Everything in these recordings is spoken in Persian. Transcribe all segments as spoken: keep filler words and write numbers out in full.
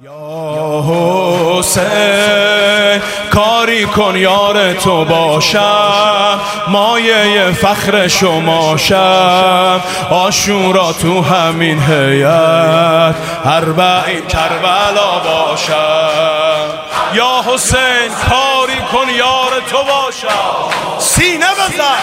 یا حسین کاری کن یار تو باشم، مایه فخر شما شم، عاشورا تو همین هیئت اربعین کربلا باشم. یا حسین کاری کن یار تو باشم، سینه بزن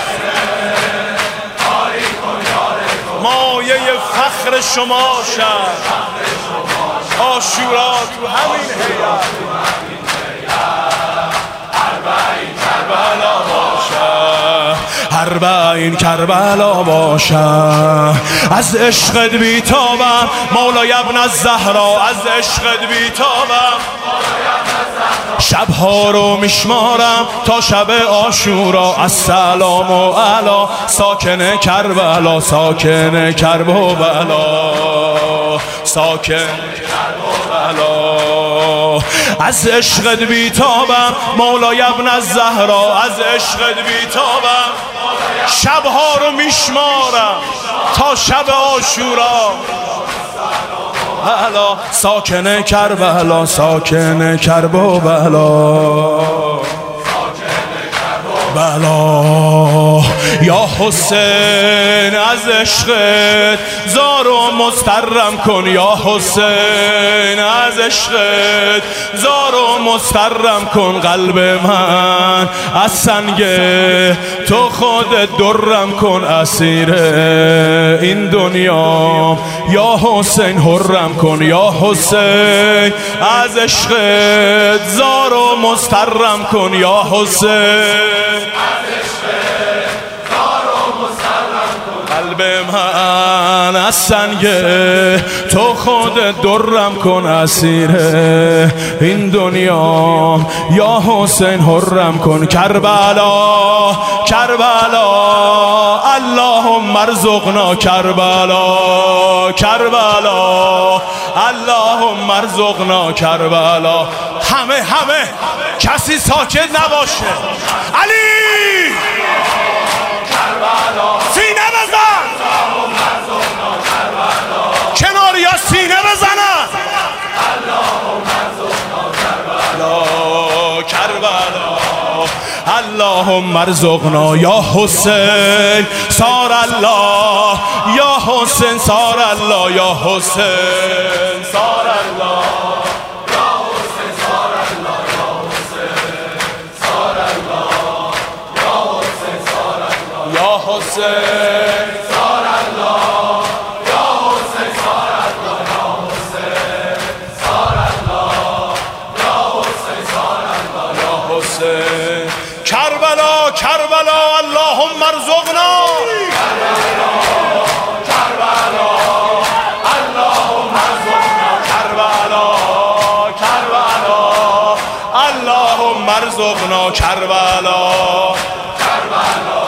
مایه فخر شما شم، عاشورا تو همین هیئت اربعین کربلا باشم، اربعین کربلا باشم. از عشقت بیتابم مولای ابن الزهرا، از عشقت بیتابم شبها رو میشمارم تا شب عاشورا. السلام و علا ساکن کربلا، ساکن کربلا، ساکن کربلا. از عشقت بیتابم مولای ابن الزهرا، از عشقت بیتابم شبها رو میشمارم تا شب عاشورا. بلا ساکن کربلا، ساکن کربلا، بلا. یا حسین از عشقت زار و مضطرم کن، یا حسین از عشقت زار و مضطرم کن. قلب من از سنگ تو خودت درم کن، اسیر این دنیا یا حسین حرم کن. یا حسین از عشقت زار و مضطرم کن، یا حسین قلب من از سنگ تو خودت درم کن، اسیر این دنیا یا حسین حرم کن. کربلا کربلا اللهم ارزقنا کربلا، کربلا اللهم ارزقنا کربلا. همه همه کسی ساکت نباشه. علی سینه بزن، کنار یا سینه بزنن. کربلا اللهم ارزقنا. یا حسین سار الله، یا حسین سار الله، یا حسین سار الله، یا حسین سار الله، یا حسین سار الله، یا حسین سار الله، یا حسین سار الله، یا حسین سار الله، یا حسین سار الله، یا حسین سار الله، یا حسین. کربلا کربلا اللهم ارزقنا. کربلا کربلا اللهم ارزقنا. کربلا کربلا اللهم ارزقنا. کربلا کربلا